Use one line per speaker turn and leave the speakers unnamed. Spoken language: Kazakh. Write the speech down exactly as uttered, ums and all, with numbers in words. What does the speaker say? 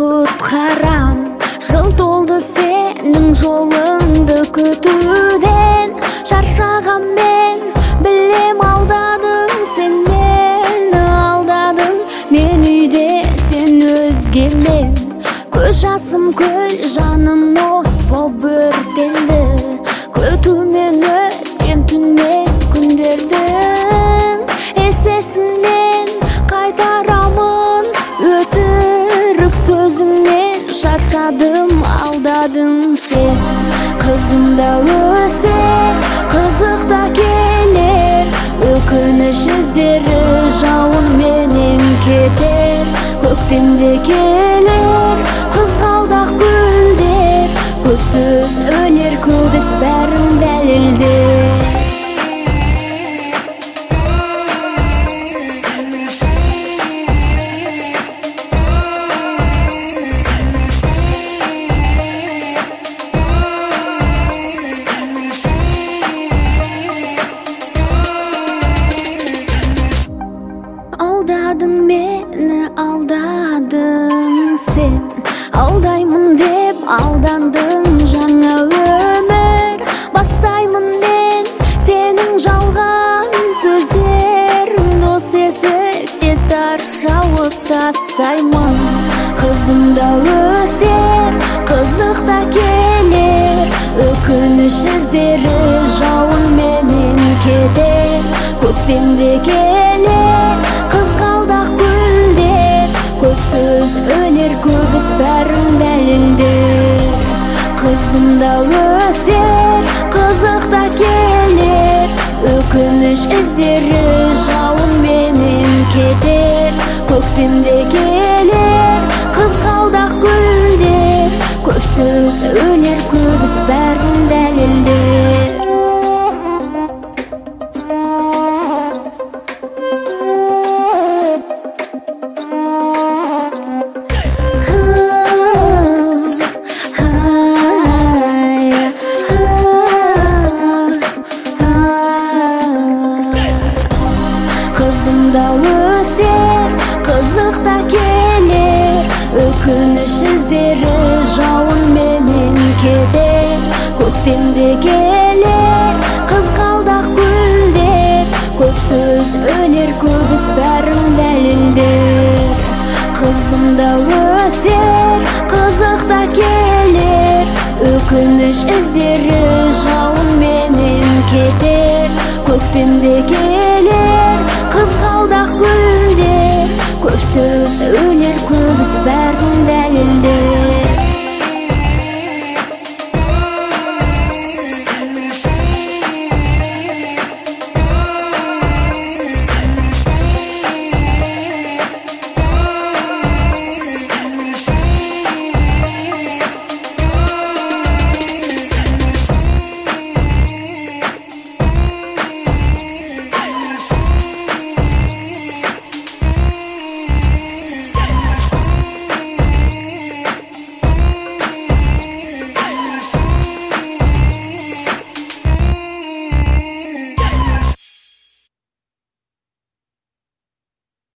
құтқарам. Жыл толды сенің жолыңды күтуден. Шаршаған мен білем, алдадың сен мені, алдадың мен үйде сен өзгемен. Көз жасым көл, жаным от боп өртенді. Күтумен өткен түнмен күндердің есесінен қайтарамын өтірік сөзіңнен. Шаршадым, алдадың сен. Қызымда өсе, қызықта келер, өкініш іздері жауынменен кетер. Көктемде келер қызғалдақ гүлдер, көп сөз өлер, көп іс бәрін дәлелдер. Алдадың мені, алдадың сен. Алдаймын деп алдандың, жаңа өмір бастаймын мен. Сенің жалған сөздерің дос есіп те тас жауып тастаймын. Қызымда өсер, қызықта келер, өкініш іздері жауынменен кетер. Көктемде келер қызғалдақ гүлдер, көп сөз өлер, көп іс бәрін дәлелдер. Қызымда өсер, қызықта келер, өкініш іздері жауынменен кетер. Көктемде келер қызғалдақ гүлдер, көп сөз өлер, көп іс бәрін дәлелдер. Қызымда өсер, қызықта келер, өкініш іздері жауынменен кетер. Көктемде келер қызғалдақ гүлдер, көп сөз өлер, көп іс бәрін дәлелдер. Қызымда өсер, қызықта келер, өкініш іздері